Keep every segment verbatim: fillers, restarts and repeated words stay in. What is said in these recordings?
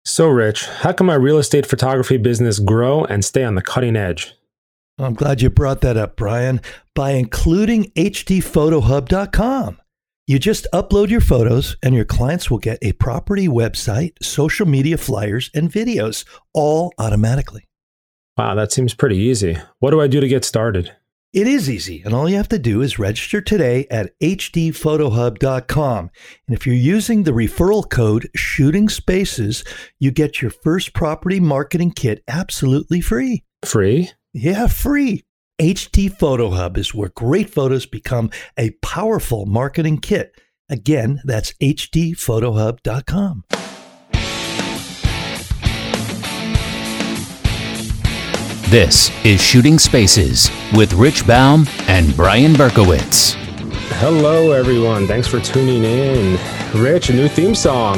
So, Rich, how can my real estate photography business grow and stay on the cutting edge? I'm glad you brought that up, Brian. By including H D photo hub dot com. You just upload your photos and your clients will get a property website, social media flyers, and videos all automatically. Wow, that seems pretty easy. What do I do to get started? It is easy, and all you have to do is register today at H D photo hub dot com. And if you're using the referral code Shooting Spaces, you get your first property marketing kit absolutely free. Free? Yeah, free. H D Photo Hub is where great photos become a powerful marketing kit. Again, that's H D photo hub dot com. This is Shooting Spaces with Rich Baum and Brian Berkowitz. Hello, everyone. Thanks for tuning in. Rich, a new theme song.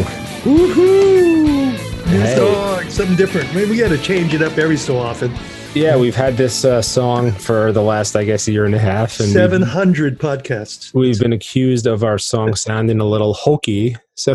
Woohoo! New Hey. song, something different. Maybe we got to change it up every so often. Yeah, we've had this uh, song for the last, I guess, year and a half. And seven hundred podcasts. We've, we've been accused of our song sounding a little hokey. So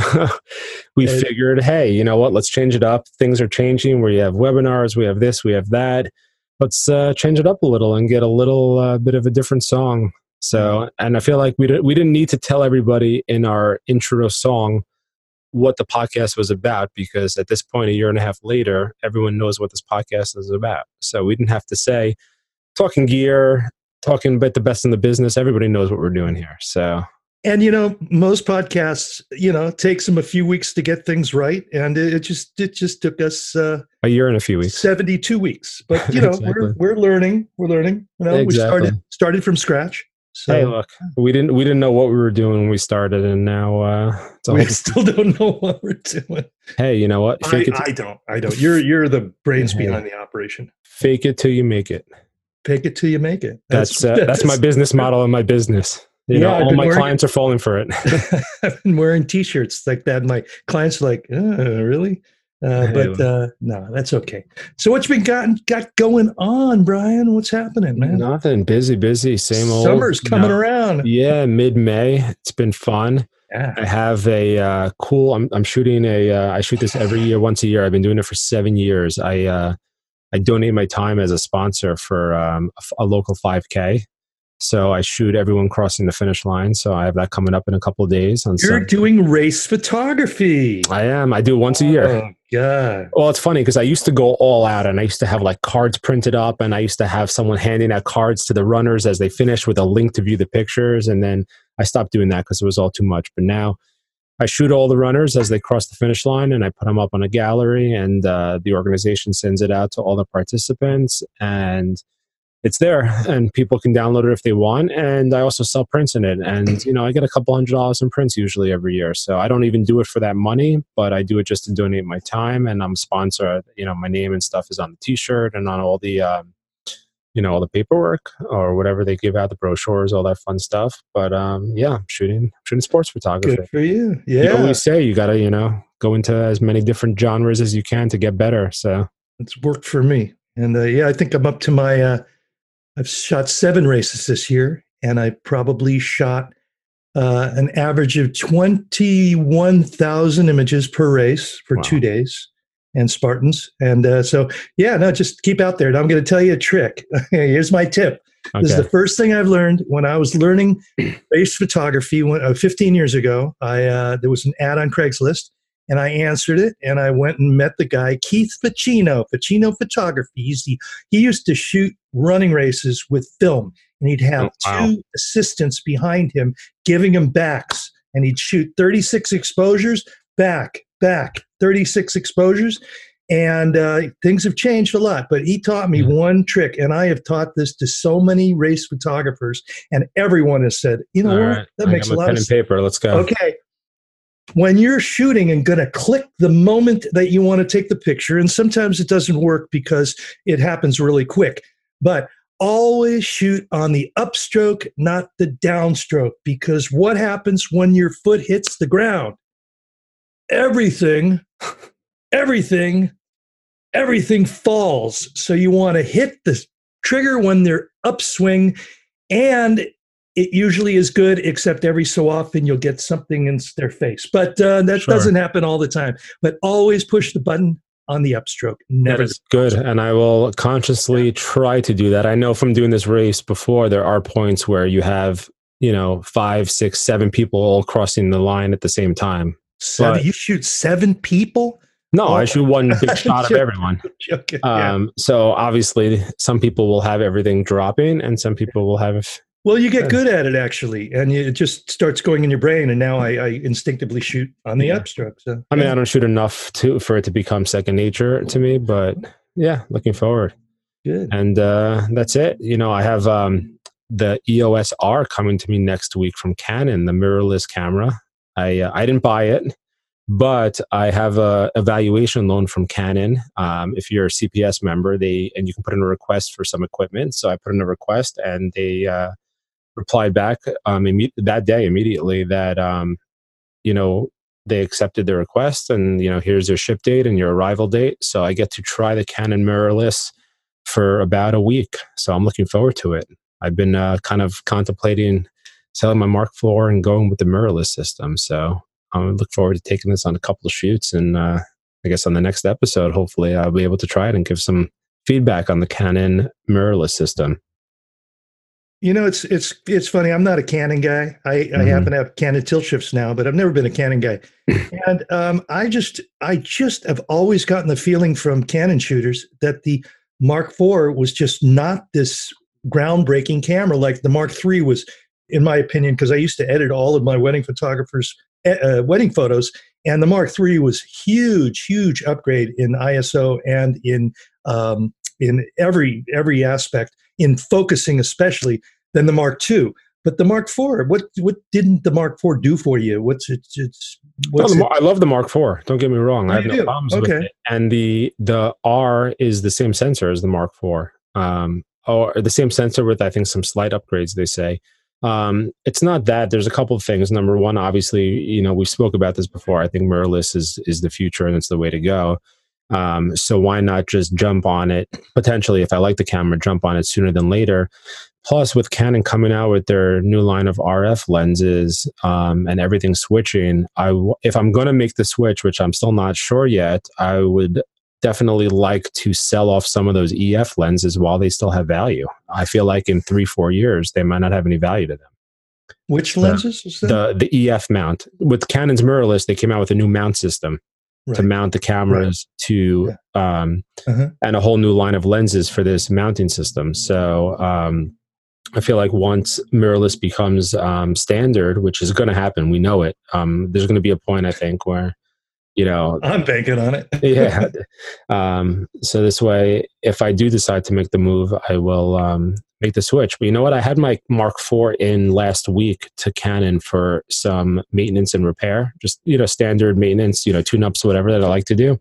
we And- figured, hey, you know what? Let's change it up. Things are changing. We have webinars. We have this. We have that. Let's uh, change it up a little and get a little uh, bit of a different song. So, and I feel like we didn't, we didn't need to tell everybody in our intro song what the podcast was about, because at this point, a year and a half later, everyone knows what this podcast is about. So we didn't have to say, talking gear, talking about the best in the business. Everybody knows what we're doing here. So, And, you know, most podcasts, you know, it takes them a few weeks to get things right. And it, it just it just took us uh, a year and a few weeks. seventy-two weeks. But, you know, Exactly. we're we're learning. We're learning. You know, we Exactly. started started from scratch. So Hey, look, we didn't we didn't know what we were doing when we started, and now uh, it's a we whole, still don't know what we're doing. hey, you know what? I, Fake it, I don't. I don't. You're you're the brains Hey. behind the operation. fake it till you make it. Fake it till you make it. That's uh, that's my business model and my business. You Yeah, know, I've all been my wearing clients are falling for it. I've been wearing T-shirts like that. My clients are like, uh, really? Uh, Hey, but uh, no, that's okay. So what's been got got going on, Brian? What's happening, man? Nothing. Busy, busy. Same old. Summer's coming No. around. Yeah, mid May. It's been fun. Yeah. I have a uh, cool. I'm I'm shooting a. Uh, I shoot this every year, once a year. I've been doing it for seven years. I uh, I donate my time as a sponsor for um, a, f- a local five K. So I shoot everyone crossing the finish line. So I have that coming up in a couple of days. On You're Sunday. doing race photography. I am. I do it once a year. Oh, God. Well, it's funny because I used to go all out and I used to have like cards printed up, and I used to have someone handing out cards to the runners as they finished with a link to view the pictures. And then I stopped doing that because it was all too much. But now I shoot all the runners as they cross the finish line, and I put them up on a gallery, and uh, the organization sends it out to all the participants, and it's there, and people can download it if they want. And I also sell prints in it, and you know, I get a couple hundred dollars in prints usually every year. So I don't even do it for that money, but I do it just to donate my time, and I'm a sponsor. You know, my name and stuff is on the T-shirt and on all the, um, you know, all the paperwork or whatever they give out, the brochures, all that fun stuff. But um, yeah, I'm shooting, shooting sports photography. Good for you. You Yeah. always say you gotta, you know, go into as many different genres as you can to get better. So It's worked for me. And uh, yeah, I think I'm up to my, uh, I've shot seven races this year, and I probably shot uh, an average of twenty-one thousand images per race for Wow. two days and Spartans. And uh, so, yeah, no, just keep out there. And I'm going to tell you a trick. Here's my tip. This is okay. the first thing I've learned when I was learning race photography when, uh, fifteen years ago. I uh, there was an ad on Craigslist, and I answered it, and I went and met the guy, Keith Ficino, Ficino Photography. He's the, he used to shoot running races with film, and he'd have Oh, wow. two assistants behind him giving him backs, and he'd shoot thirty-six exposures, back, back, thirty-six exposures. And uh, things have changed a lot, but he taught me Mhm. one trick, and I have taught this to so many race photographers, and everyone has said, you know All what, right. that I makes got a my lot pen of and sense. paper. Let's go. Okay. When you're shooting and going to click the moment that you want to take the picture, and sometimes it doesn't work because it happens really quick, but always shoot on the upstroke, not the downstroke, because what happens when your foot hits the ground? Everything, everything, everything falls. So you want to hit the trigger when they're upswing, and it usually is good, except every so often you'll get something in their face. But uh, that Sure. doesn't happen all the time. But always push the button on the upstroke. Never. That is good. And I will consciously try to do that. I know from doing this race before, there are points where you have, you know, five, six, seven people all crossing the line at the same time. Seven, But- you shoot seven people? No, Oh. I shoot one big shot of everyone. Okay, yeah. Um, so obviously, some people will have everything dropping, and some people will have. Well, you get good at it actually, and you, it just starts going in your brain. And now I, I instinctively shoot on the Yeah. upstroke. So I mean, I don't shoot enough to for it to become second nature to me, but yeah, looking forward. good. And uh, that's it. You know, I have um, the E O S R coming to me next week from Canon, the mirrorless camera. I uh, I didn't buy it, but I have a evaluation loan from Canon. Um, if you're a C P S member, they and you can put in a request for some equipment. So I put in a request, and they uh, replied back um, imme- that day immediately that um, you know they accepted the request, and you know here's your ship date and your arrival date. So I get to try the Canon mirrorless for about a week. So I'm looking forward to it. I've been uh, kind of contemplating selling my Mark four and going with the mirrorless system. So I look forward to taking this on a couple of shoots, and uh, I guess on the next episode, hopefully I'll be able to try it and give some feedback on the Canon mirrorless system. You know, it's it's it's funny. I'm not a Canon guy. I, I Mhm. happen to have Canon tilt shifts now, but I've never been a Canon guy. And um, I just I just have always gotten the feeling from Canon shooters that the Mark four was just not this groundbreaking camera like the Mark three was, in my opinion, because I used to edit all of my wedding photographers' uh, wedding photos, and the Mark three was huge, huge upgrade in I S O and in um, in every every aspect, in focusing especially, than the Mark two. But the Mark four, what what didn't the Mark four do for you? What's it? It's No, what's the it? Mar- I love the Mark four. Don't get me wrong. Oh, I have you no do? problems with Okay. it. And the the R is the same sensor as the Mark four, um, or the same sensor with I think some slight upgrades. They say um, it's not that. There's a couple of things. Number one, obviously, you know, we spoke about this before. I think mirrorless is is the future, and it's the way to go. Um, so why not just jump on it? Potentially, if I like the camera, jump on it sooner than later. Plus, with Canon coming out with their new line of R F lenses um, and everything switching, I w- if I'm going to make the switch, which I'm still not sure yet, I would definitely like to sell off some of those E F lenses while they still have value. I feel like in three, four years, they might not have any value to them. Which lenses is that? The the E F mount with Canon's mirrorless, they came out with a new mount system to Right. mount the cameras to um, Uh-huh. and a whole new line of lenses for this mounting system. So um, I feel like once mirrorless becomes um, standard, which is going to happen, we know it. Um, there's going to be a point, I think, where you know, I'm banking on it. yeah. Um, so this way, if I do decide to make the move, I will um, make the switch. But you know what? I had my Mark four in last week to Canon for some maintenance and repair, just, you know, standard maintenance, you know, tune-ups, whatever that I like to do.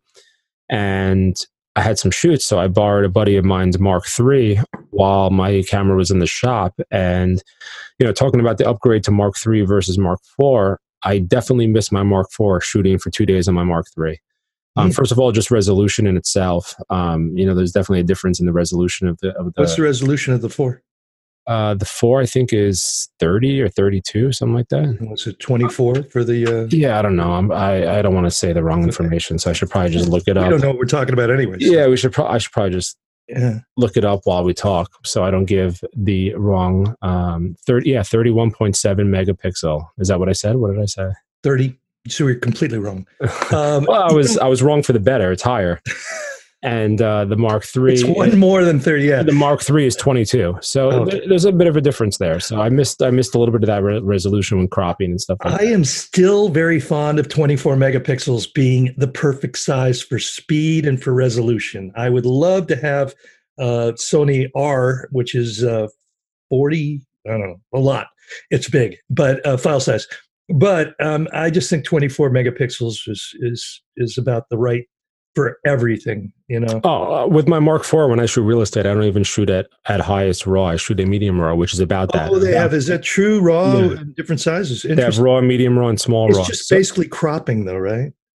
And I had some shoots, so I borrowed a buddy of mine's Mark three while my camera was in the shop. And, you know, talking about the upgrade to Mark three versus Mark four, I definitely missed my Mark four shooting for two days on my Mark three. Um, Mm. First of all, just resolution in itself. Um, you know, there's definitely a difference in the resolution of the of the What's the resolution of the four? uh, the four. I think is thirty or thirty-two, something like that. Was it twenty-four for the? Uh, Yeah, I don't know. I'm, I I don't want to say the wrong information, so I should probably just look it we up. don't know what we're talking about, anyways. Yeah, we should. Pro- I should probably just Yeah. look it up while we talk, so I don't give the wrong. Um, thirty. Yeah, thirty-one point seven megapixel. Is that what I said? What did I say? thirty. So we're completely wrong. Um, Well, I was I was wrong for the better. It's higher, and uh, the Mark three. It's one more than thirty. Yeah. The Mark three is twenty-two, so Okay. there- there's a bit of a difference there. So I missed I missed a little bit of that re- resolution when cropping and stuff like I that. am still very fond of twenty-four megapixels being the perfect size for speed and for resolution. I would love to have uh, Sony R, which is uh, forty, I don't know, a lot. It's big, but uh, file size. But um, I just think twenty-four megapixels is is is about the right for everything. You know. Oh, uh, with my Mark four, when I shoot real estate, I don't even shoot at at highest RAW. I shoot a medium RAW, which is about that. Oh, they have. Is that true? Raw Yeah. in different sizes. They have Interesting. RAW, medium RAW, and small It's RAW. just So- basically cropping, though, right?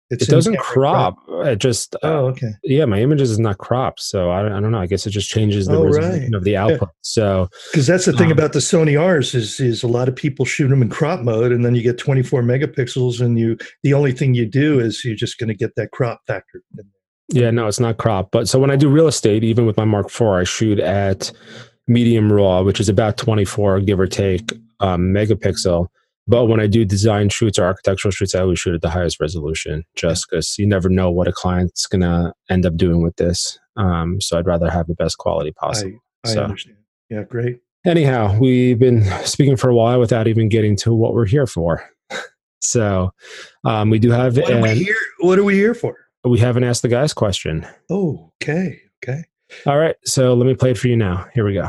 It's It doesn't crop. crop. It just, uh, Oh, okay. yeah, my images is not cropped. So I, I don't know. I guess it just changes the Oh, resolution right. of the output. So, Because that's the thing um, about the Sony R's is is a lot of people shoot them in crop mode, and then you get twenty-four megapixels, and you the only thing you do is you're just going to get that crop factor. yeah, no, it's not cropped. But so when I do real estate, even with my Mark four, I shoot at medium raw, which is about twenty-four, give or take, um, megapixel. But when I do design shoots or architectural shoots, I always shoot at the highest resolution, just because you never know what a client's going to end up doing with this. Um, so I'd rather have the best quality possible. I, I so. understand. Yeah, great. Anyhow, we've been speaking for a while without even getting to what we're here for. So um, we do have What are, we an, here, what are we here for? we haven't asked the guys question. Oh, okay. Okay. All right. So let me play it for you now. Here we go.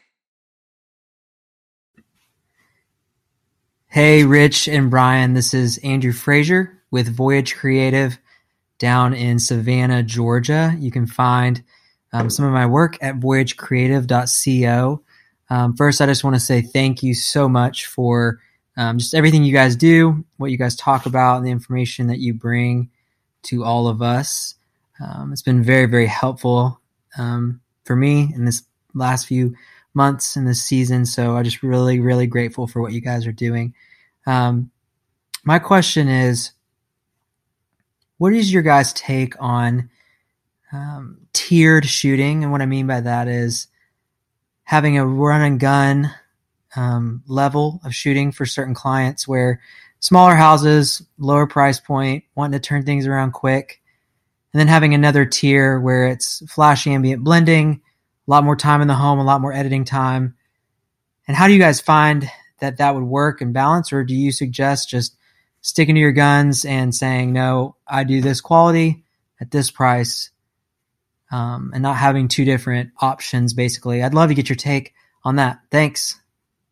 Hey, Rich and Brian. This is Andrew Frazier with Voyage Creative down in Savannah, Georgia. You can find um, some of my work at voyage creative dot co. Um, first, I just want to say thank you so much for um, just everything you guys do, what you guys talk about, and the information that you bring to all of us. Um, it's been very, very helpful um, for me in this last few months in this season. So I'm just really, really grateful for what you guys are doing. Um, my question is, what is your guys' take on um, tiered shooting? And what I mean by that is having a run and gun um, level of shooting for certain clients where smaller houses, lower price point, wanting to turn things around quick, and then having another tier where it's flash ambient blending, a lot more time in the home, a lot more editing time. And how do you guys find that that would work and balance? Or do you suggest just sticking to your guns and saying, no, I do this quality at this price, um, and not having two different options, basically? I'd love to get your take on that. Thanks.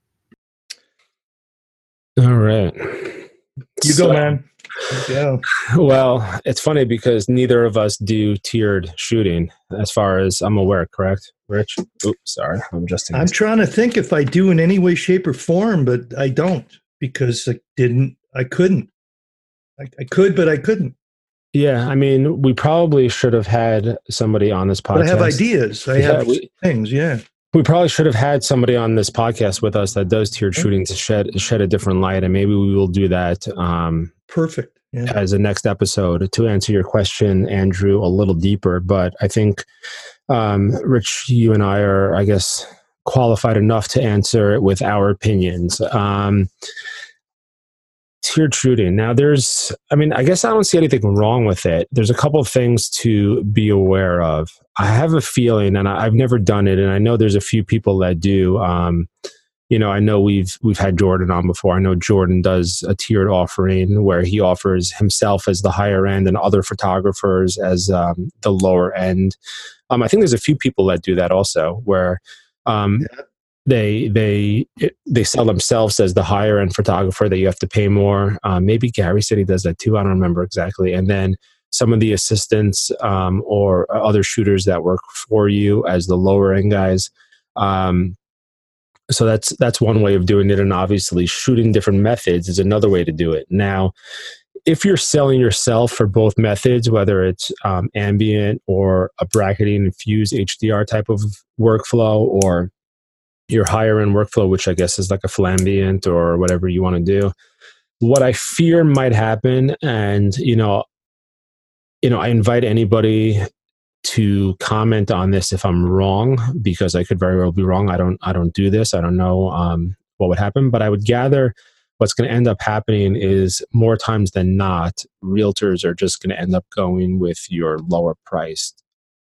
All right. You So, go, man. Yeah. Well, it's funny because neither of us do tiered shooting as far as I'm aware, correct, Rich? Oops, sorry. I'm adjusting. I'm trying to think if I do in any way, shape, or form, but I don't because I didn't, I couldn't. I, I could, but I couldn't. Yeah, I mean, we probably should have had somebody on this podcast. But I have ideas. I Yeah, have we- things. Yeah. We probably should have had somebody on this podcast with us that does tiered shooting to shed shed a different light, and maybe we will do that um, Perfect. Yeah. as a next episode to answer your question, Andrew, a little deeper. But I think, um, Rich, you and I are, I guess, qualified enough to answer it with our opinions. Um, tiered shooting. Now, there's, I mean, I guess I don't see anything wrong with it. There's a couple of things to be aware of. I have a feeling, and I, I've never done it, and I know there's a few people that do. Um, you know, I know we've we've had Jordan on before. I know Jordan does a tiered offering where he offers himself as the higher end and other photographers as um, the lower end. Um, I think there's a few people that do that also, where um, Yeah. they they it, they sell themselves as the higher end photographer that you have to pay more. Um, maybe Gary said he does that too. I don't remember exactly. And then some of the assistants um, or other shooters that work for you as the lower end guys. Um, so that's that's one way of doing it, and obviously shooting different methods is another way to do it. Now, if you're selling yourself for both methods, whether it's um, ambient or a bracketing infused H D R type of workflow, or your higher end workflow, which I guess is like a flambient or whatever you want to do, what I fear might happen, and you know, you know, I invite anybody to comment on this if I'm wrong, because I could very well be wrong. I don't, I don't do this. I don't know um, what would happen, but I would gather what's going to end up happening is more times than not, realtors are just going to end up going with your lower priced,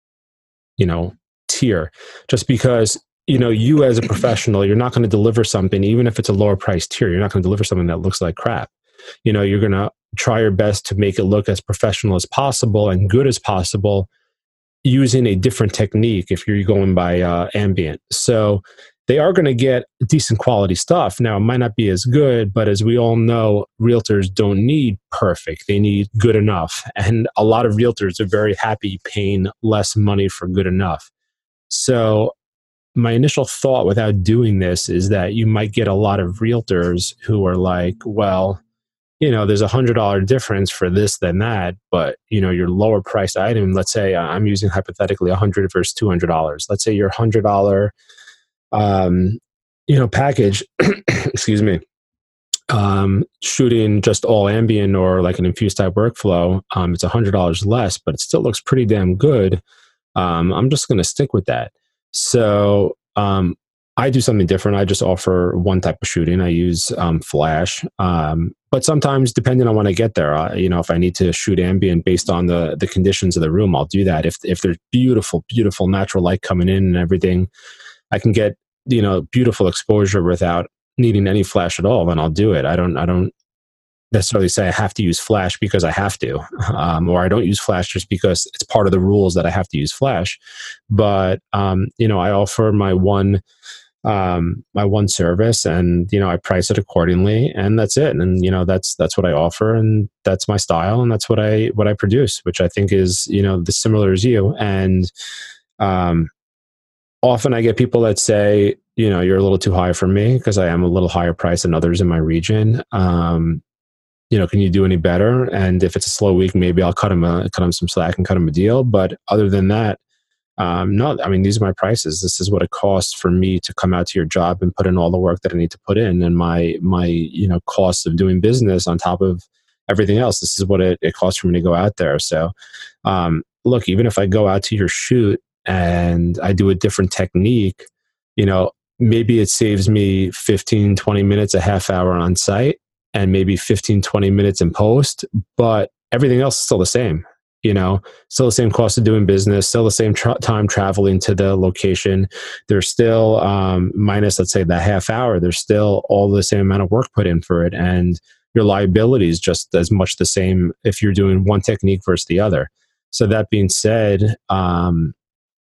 you know, tier, just because, you know, you as a professional, you're not going to deliver something, even if it's a lower priced tier, you're not going to deliver something that looks like crap. You know, you're going to try your best to make it look as professional as possible and good as possible, using a different technique if you're going by uh, ambient. So they are going to get decent quality stuff. Now, it might not be as good, but as we all know, realtors don't need perfect. They need good enough. And a lot of realtors are very happy paying less money for good enough. So my initial thought without doing this is that you might get a lot of realtors who are like, well, you know, there's a hundred dollar difference for this than that, but you know, your lower priced item, let's say I'm using hypothetically a hundred versus two hundred dollars. Let's say your hundred dollar, um, you know, package, excuse me, um, shooting just all ambient or like an infused type workflow, um, it's a hundred dollars less, but it still looks pretty damn good. Um, I'm just going to stick with that. So, um, I do something different. I just offer one type of shooting. I use um, flash, um, but sometimes depending on when I get there, I, you know, if I need to shoot ambient based on the the conditions of the room, I'll do that. If if there's beautiful, beautiful natural light coming in and everything, I can get, you know, beautiful exposure without needing any flash at all, then I'll do it. I don't I don't necessarily say I have to use flash because I have to, um, or I don't use flash just because it's part of the rules that I have to use flash. But um, you know, I offer my one. um my one service, and you know, I price it accordingly, and that's it. And you know, that's that's what I offer, and that's my style, and that's what I what I produce, which I think is, you know, the similar as you. And um often I get people that say, you know, you're a little too high for me because I am a little higher priced than others in my region. Um you know, can you do any better? And if it's a slow week, maybe I'll cut him a, cut him some slack and cut him a deal. But other than that, Um, no, I mean, these are my prices. This is what it costs for me to come out to your job and put in all the work that I need to put in, and my, my, you know, cost of doing business on top of everything else. This is what it, it costs for me to go out there. So, um, look, even if I go out to your shoot and I do a different technique, you know, maybe it saves me fifteen, twenty minutes, a half hour on site, and maybe fifteen, twenty minutes in post, but everything else is still the same. You know, still the same cost of doing business, still the same tra- time traveling to the location. There's still, um, minus, let's say, the half hour, there's still all the same amount of work put in for it. And your liability is just as much the same if you're doing one technique versus the other. So that being said, um,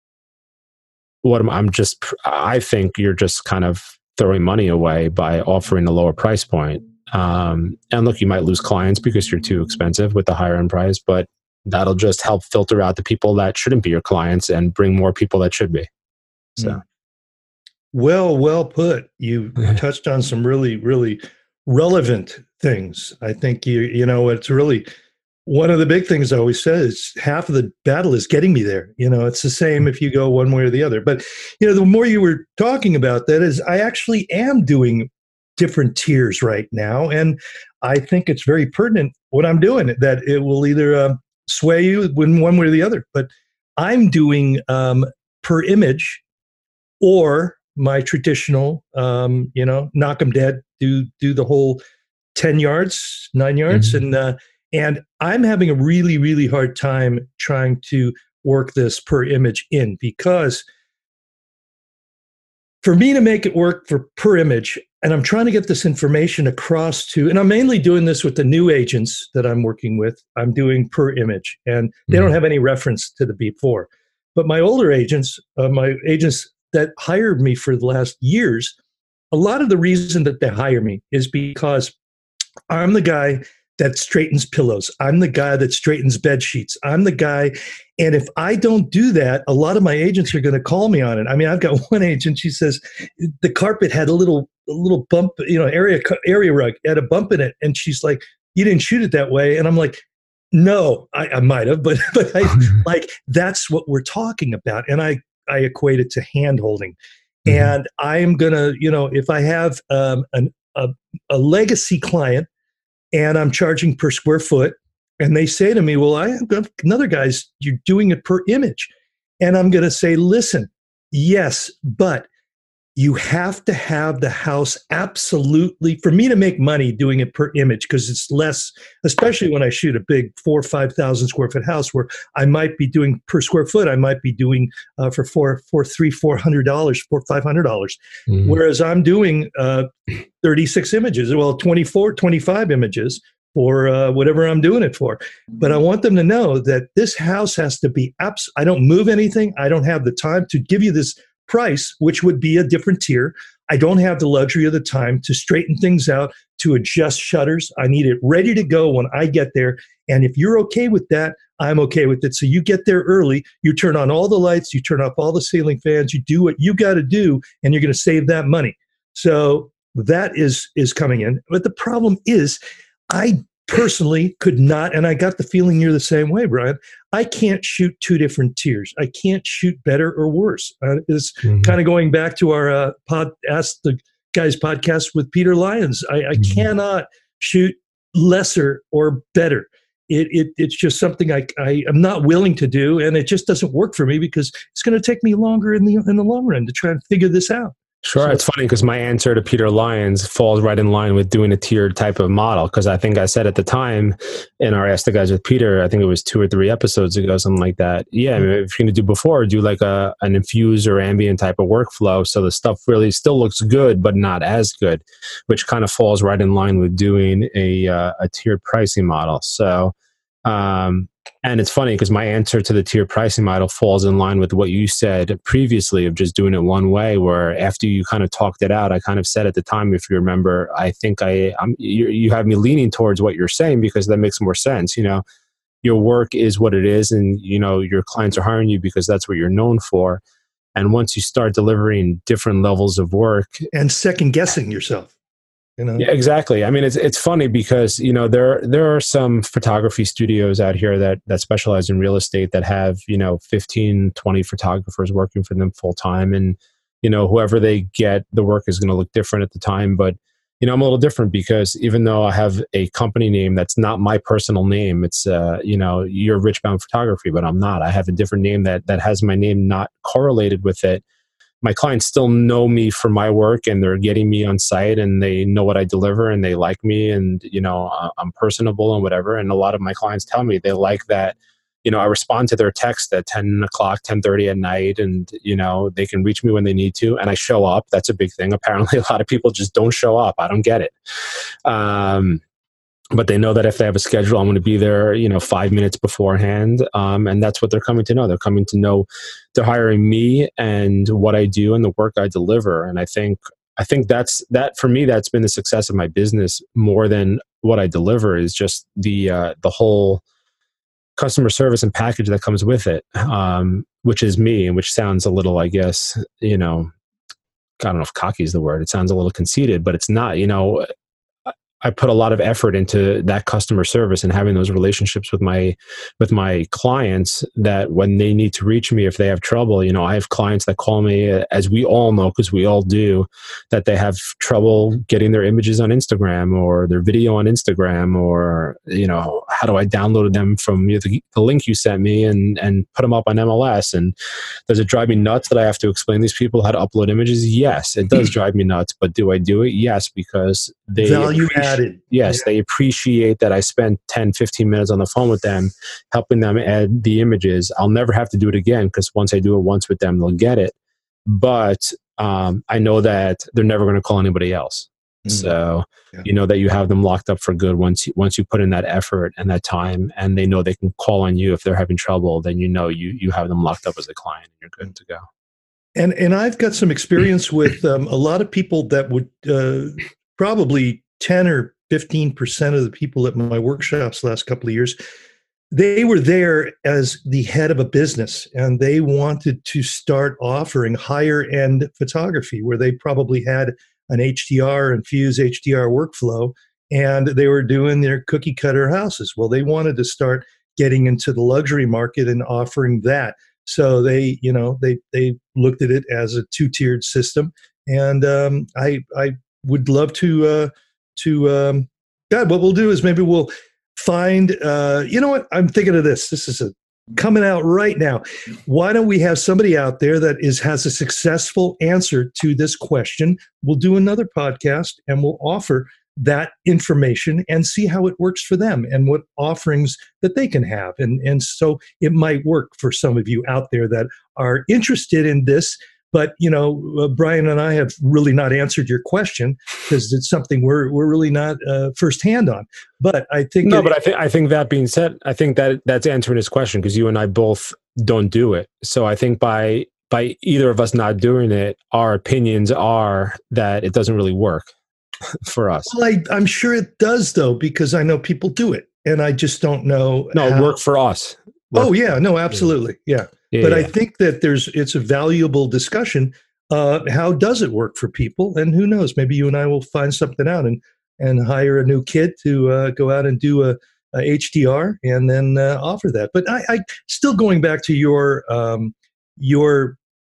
what I'm, I'm just, I think you're just kind of throwing money away by offering a lower price point. Um, and look, you might lose clients because you're too expensive with the higher end price, but that'll just help filter out the people that shouldn't be your clients and bring more people that should be. So, well, well put. You touched on some really, really relevant things. I think you, you know, it's really one of the big things I always say is half of the battle is getting me there. You know, it's the same if you go one way or the other. But, you know, the more you were talking about that is I actually am doing different tiers right now. And I think it's very pertinent what I'm doing, that it will either, uh, sway you in one way or the other. But I'm doing um, per image, or my traditional, um, you know, knock them dead, do do the whole ten yards, nine yards, mm-hmm. and uh, and I'm having a really really hard time trying to work this per image in, because for me to make it work for per image, and I'm trying to get this information across to, and I'm mainly doing this with the new agents that I'm working with. I'm doing per image, and they mm-hmm. don't have any reference to the before. But my older agents, uh, my agents that hired me for the last years, a lot of the reason that they hire me is because I'm the guy that straightens pillows. I'm the guy that straightens bed sheets. I'm the guy. And if I don't do that, a lot of my agents are going to call me on it. I mean, I've got one agent, she says the carpet had a little, a little bump, you know, area, area rug had a bump in it. And she's like, you didn't shoot it that way. And I'm like, no, I, I might've, but, but I, like, that's what we're talking about. And I, I equate it to hand holding. Mm-hmm. And I'm going to, you know, if I have um, an, a, a legacy client, and I'm charging per square foot, and they say to me, well, I have got another guy's, you're doing it per image. And I'm going to say, listen, yes, but you have to have the house absolutely, for me to make money doing it per image, because it's less, especially when I shoot a big four or five thousand square foot house where I might be doing per square foot, I might be doing uh, for four, four, three, four hundred dollars, four, five hundred dollars. Mm-hmm. Whereas I'm doing uh, thirty-six images, well, twenty-four, twenty-five images for uh, whatever I'm doing it for. But I want them to know that this house has to be abs- I don't move anything. I don't have the time to give you this price, which would be a different tier. I don't have the luxury of the time to straighten things out, to adjust shutters. I need it ready to go when I get there. And if you're okay with that, I'm okay with it. So you get there early, you turn on all the lights, you turn off all the ceiling fans, you do what you got to do, and you're going to save that money. So that is is coming in. But the problem is, I personally could not, and I got the feeling you're the same way, Brian. I can't shoot two different tiers. I can't shoot better or worse. Uh, it's mm-hmm. kind of going back to our uh, pod, Ask the Guys podcast with Peter Lyons. I, I mm-hmm. cannot shoot lesser or better. It, it it's just something I, I am not willing to do, and it just doesn't work for me because it's going to take me longer in the in the long run to try and figure this out. Sure. So, it's funny because my answer to Peter Lyons falls right in line with doing a tiered type of model. Because I think I said at the time in our Ask the Guys with Peter, I think it was two or three episodes ago, something like that. Yeah, I mean, if you're going to do before, do like a an infused or ambient type of workflow. So the stuff really still looks good, but not as good, which kind of falls right in line with doing a uh, a tiered pricing model. So, um, and it's funny because my answer to the tier pricing model falls in line with what you said previously of just doing it one way, where after you kind of talked it out, I kind of said at the time, if you remember, I think I, I'm, you, you have me leaning towards what you're saying because that makes more sense. You know, your work is what it is and, you know, your clients are hiring you because that's what you're known for. And once you start delivering different levels of work. And second guessing yourself. You know? Yeah, exactly. I mean, it's it's funny because, you know, there there are some photography studios out here that that specialize in real estate that have, you know, fifteen, twenty photographers working for them full time. And, you know, whoever they get, the work is going to look different at the time. But, you know, I'm a little different because even though I have a company name that's not my personal name, it's, uh, you know, you're Richbound Photography, but I'm not. I have a different name that that has my name not correlated with it. My clients still know me for my work and they're getting me on site and they know what I deliver and they like me and, you know, I'm personable and whatever. And a lot of my clients tell me they like that, you know, I respond to their text at ten o'clock, ten thirty at night and, you know, they can reach me when they need to and I show up. That's a big thing. Apparently a lot of people just don't show up. I don't get it. Um, But they know that if they have a schedule, I'm going to be there, you know, five minutes beforehand. Um, and that's what they're coming to know. They're coming to know they're hiring me and what I do and the work I deliver. And I think, I think that's, that for me, that's been the success of my business more than what I deliver is just the, uh, the whole customer service and package that comes with it, um, which is me and which sounds a little, I guess, you know, I don't know if cocky is the word. It sounds a little conceited, but it's not, you know, I put a lot of effort into that customer service and having those relationships with my with my clients that when they need to reach me, if they have trouble, you know, I have clients that call me, as we all know, because we all do, that they have trouble getting their images on Instagram or their video on Instagram or, you know, how do I download them from you know, the, the link you sent me and, and put them up on M L S? And does it drive me nuts that I have to explain these people how to upload images? Yes, it does drive me nuts. But do I do it? Yes, because they value added. Yes, yeah. They appreciate that I spent ten, fifteen minutes on the phone with them, helping them add the images. I'll never have to do it again because once I do it once with them, they'll get it. But um, I know that they're never going to call anybody else. Mm-hmm. So yeah. You know that you have them locked up for good once you, once you put in that effort and that time, and they know they can call on you if they're having trouble. Then you know you you have them locked up as a client, and you're good to go. And and I've got some experience with um, a lot of people that would uh, probably ten or fifteen percent of the people at my workshops the last couple of years, they were there as the head of a business and they wanted to start offering higher end photography where they probably had an H D R, infused H D R workflow, and they were doing their cookie cutter houses. Well, they wanted to start getting into the luxury market and offering that. So they, you know, they they looked at it as a two-tiered system. And um, I I would love to uh, to um, God, what we'll do is maybe we'll find. Uh, you know what? I'm thinking of this. This is a, coming out right now. Why don't we have somebody out there that is has a successful answer to this question? We'll do another podcast and we'll offer that information and see how it works for them and what offerings that they can have. And, and so it might work for some of you out there that are interested in this. But, you know, uh, Brian and I have really not answered your question because it's something we're we're really not uh, firsthand on. But I think no. it, but I think I think that being said, I think that that's answering his question because you and I both don't do it. So I think by by either of us not doing it, our opinions are that it doesn't really work for us. Well, I, I'm sure it does though because I know people do it, and I just don't know. No, how. work for us. Work oh yeah, no, absolutely, yeah. Yeah, but yeah. I think that there's it's a valuable discussion. Uh, how does it work for people? And who knows? Maybe you and I will find something out. And and hire a new kid to uh, go out and do a, a H D R and then uh, offer that. But I, I still going back to your um, your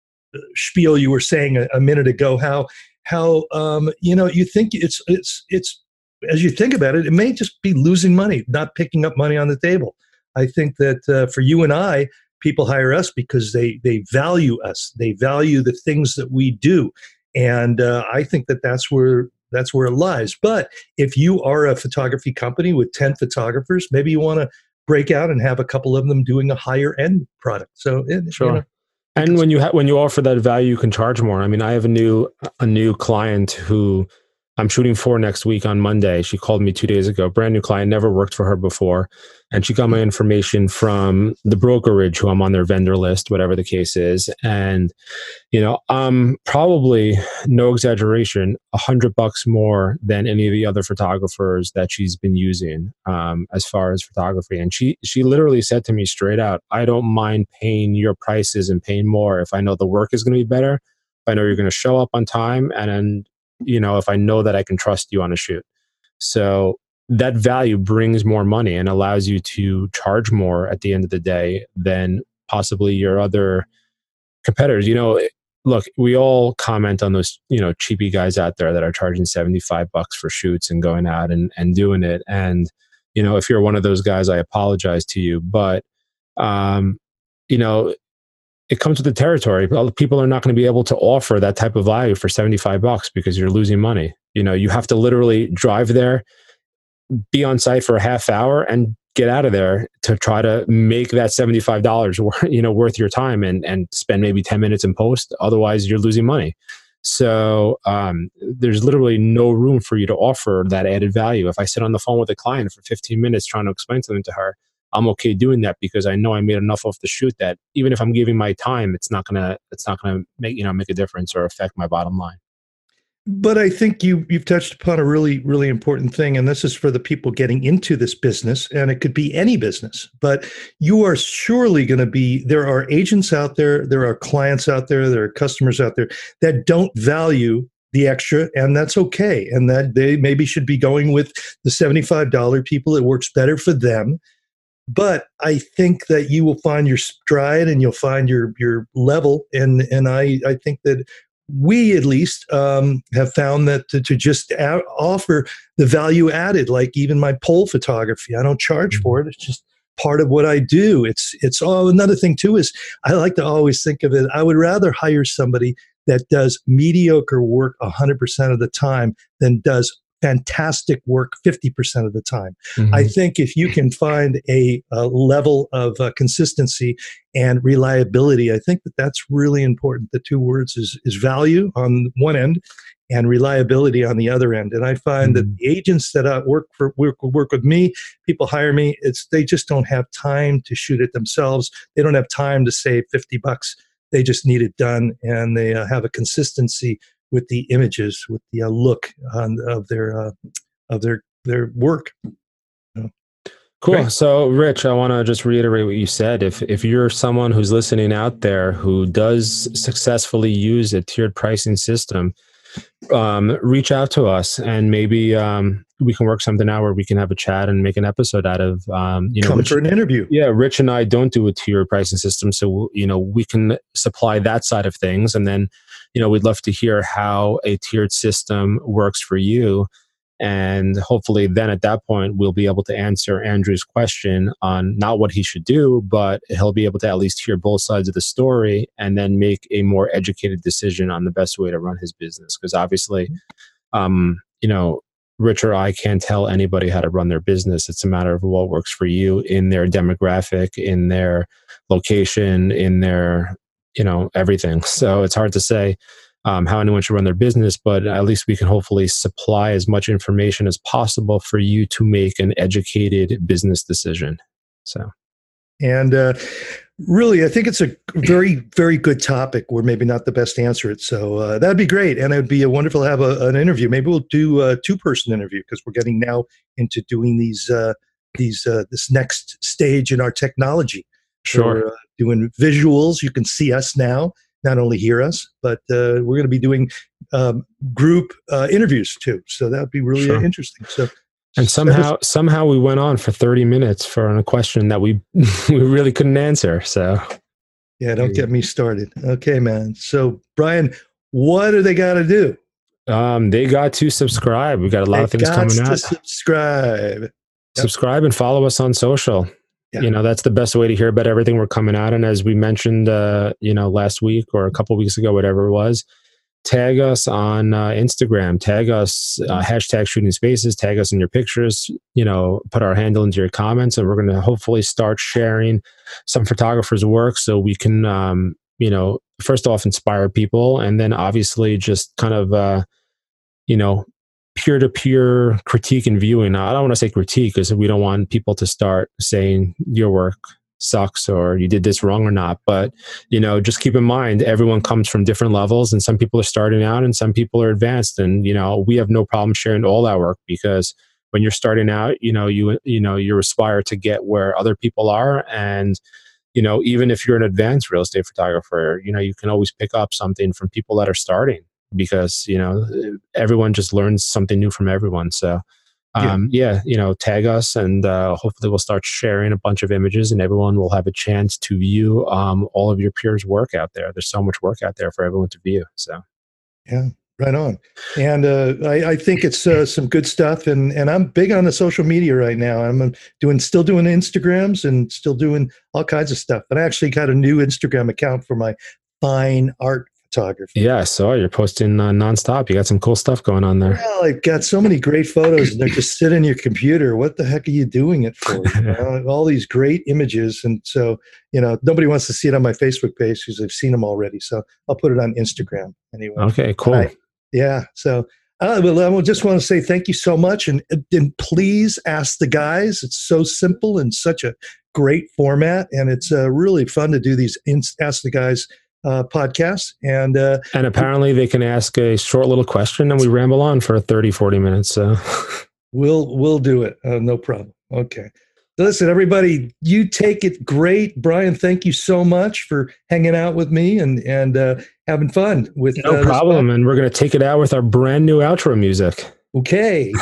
spiel you were saying a, a minute ago, how how um, you know you think it's it's it's as you think about it, it may just be losing money, not picking up money on the table. I think that uh, for you and I, people hire us because they they value us, they value the things that we do, and uh, I think that that's where that's where it lies. But if you are a photography company with ten photographers, maybe you want to break out and have a couple of them doing a higher end product. So it, sure. You know, and when you ha- when you offer that value, you can charge more. I mean, I have a new a new client who I'm shooting for next week on Monday. She called me two days ago, brand new client, never worked for her before. And she got my information from the brokerage who I'm on their vendor list, whatever the case is. And, you know, um, probably, no exaggeration, a hundred bucks more than any of the other photographers that she's been using um, as far as photography. And she, she literally said to me straight out, I don't mind paying your prices and paying more if I know the work is going to be better, if I know you're going to show up on time, and then, you know, if I know that I can trust you on a shoot. So that value brings more money and allows you to charge more at the end of the day than possibly your other competitors. You know, look, we all comment on those, you know, cheapy guys out there that are charging seventy-five bucks for shoots and going out and, and doing it. And, you know, if you're one of those guys, I apologize to you. But, um, you know, it comes with the territory. People are not going to be able to offer that type of value for seventy-five bucks because you're losing money. You know, you have to literally drive there, be on site for a half hour, and get out of there to try to make that seventy-five dollars, you know, worth your time, and and spend maybe ten minutes in post. Otherwise, you're losing money. So um, there's literally no room for you to offer that added value. If I sit on the phone with a client for fifteen minutes trying to explain something to her, I'm okay doing that because I know I made enough off the shoot that even if I'm giving my time, it's not gonna it's not gonna make you know make a difference or affect my bottom line. But I think you you've touched upon a really, really important thing, and this is for the people getting into this business, and it could be any business, but you are surely going to be, there are agents out there, there are clients out there, there are customers out there that don't value the extra, and that's okay. And that they maybe should be going with the seventy-five dollars people. It works better for them. But I think that you will find your stride and you'll find your your level. And and I, I think that we at least um, have found that to, to just out, offer the value added, like even my pole photography, I don't charge for it. It's just part of what I do. It's it's all another thing too is I like to always think of it. I would rather hire somebody that does mediocre work one hundred percent of the time than does fantastic work fifty percent of the time. Mm-hmm. I think if you can find a, a level of uh, consistency and reliability, I think that that's really important. The two words is, is value on one end and reliability on the other end. And I find mm-hmm. that the agents that uh, work for work, work with me, people hire me, it's they just don't have time to shoot it themselves. They don't have time to save fifty bucks. They just need it done, and they uh, have a consistency with the images, with the uh, look on, of their uh, of their their work. Cool. Great. So, Rich, I want to just reiterate what you said. If if you're someone who's listening out there who does successfully use a tiered pricing system, um, reach out to us, and maybe um, we can work something out where we can have a chat and make an episode out of. Um, you know, come Rich, for an interview. Yeah, Rich and I don't do a tiered pricing system, so you know we can supply that side of things, and then you know we'd love to hear how a tiered system works for you. And hopefully then at that point, we'll be able to answer Andrew's question on not what he should do, but he'll be able to at least hear both sides of the story and then make a more educated decision on the best way to run his business. Because obviously, um, you know, Rich or I can't tell anybody how to run their business. It's a matter of what works for you in their demographic, in their location, in their, you know, everything. So it's hard to say Um, how anyone should run their business, but at least we can hopefully supply as much information as possible for you to make an educated business decision. So, and uh, really, I think it's a very, very good topic. We're maybe not the best to answer it, so uh, that'd be great, and it'd be a wonderful to have a, an interview. Maybe we'll do a two-person interview because we're getting now into doing these uh, these uh, this next stage in our technology. Sure, so uh, doing visuals. You can see us now. not only hear us, but uh, we're going to be doing um, group uh, interviews too. So that would be really Sure. uh, interesting. So, And somehow, somehow we went on for thirty minutes for a question that we we really couldn't answer. So, yeah, don't get me started. Okay, man. So, Brian, what do they got to do? um, they got to subscribe. We got a lot They of things got coming to out. subscribe. Yep. Subscribe and follow us on social. Yeah. You know, that's the best way to hear about everything we're coming out. And as we mentioned, uh, you know, last week or a couple weeks ago, whatever it was, tag us on uh, Instagram, tag us, uh, hashtag Shooting Spaces, tag us in your pictures, you know, put our handle into your comments, and we're going to hopefully start sharing some photographers' work so we can, um, you know, first off, inspire people, and then obviously just kind of, uh, you know, peer-to-peer critique and viewing. I don't want to say critique because we don't want people to start saying your work sucks or you did this wrong or not. But, you know, just keep in mind, everyone comes from different levels, and some people are starting out and some people are advanced. And, you know, we have no problem sharing all our work, because when you're starting out, you know, you, you know, you aspire to get where other people are. And, you know, even if you're an advanced real estate photographer, you know, you can always pick up something from people that are starting, because, you know, everyone just learns something new from everyone. So, um, yeah. yeah, you know, tag us, and uh, hopefully we'll start sharing a bunch of images, and everyone will have a chance to view um, all of your peers' work out there. There's so much work out there for everyone to view. So, yeah, right on. And uh, I, I think it's uh, some good stuff. And and I'm big on the social media right now. I'm doing, still doing Instagrams and still doing all kinds of stuff. But I actually got a new Instagram account for my fine art photography. Yeah, I saw you're posting uh, nonstop. You got some cool stuff going on there. Well, I've got so many great photos, and they're just sitting in your computer. What the heck are you doing it for? You know? All these great images. And so, you know, nobody wants to see it on my Facebook page because they've seen them already. So I'll put it on Instagram anyway. Okay, cool. I, yeah. So uh, well, I just want to say thank you so much. And, and please ask the guys. It's so simple and such a great format. And it's uh, really fun to do these Ask the Guys Uh, podcast. And uh, and apparently they can ask a short little question and we ramble on for thirty, forty minutes. So we'll we'll do it. Uh, no problem. Okay. So listen, everybody, you take it great. Brian, thank you so much for hanging out with me and and uh, having fun with no uh, problem. And we're going to take it out with our brand new outro music. Okay.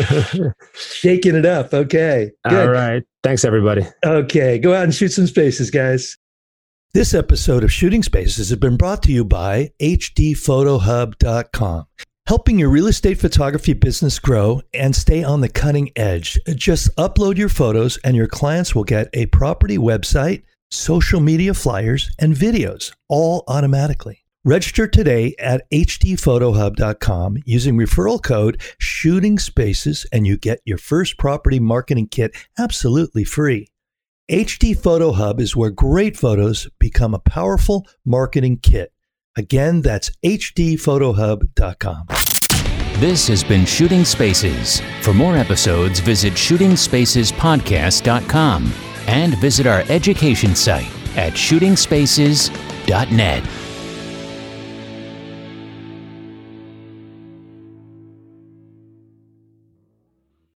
Shaking it up. Okay. Good. All right. Thanks, everybody. Okay. Go out and shoot some spaces, guys. This episode of Shooting Spaces has been brought to you by H D photo hub dot com. Helping your real estate photography business grow and stay on the cutting edge. Just upload your photos and your clients will get a property website, social media flyers, and videos, all automatically. Register today at H D photo hub dot com using referral code Shooting Spaces, and you get your first property marketing kit absolutely free. H D Photo Hub is where great photos become a powerful marketing kit. Again, that's H D photo hub dot com. This has been Shooting Spaces. For more episodes, visit shooting spaces podcast dot com and visit our education site at shooting spaces dot net.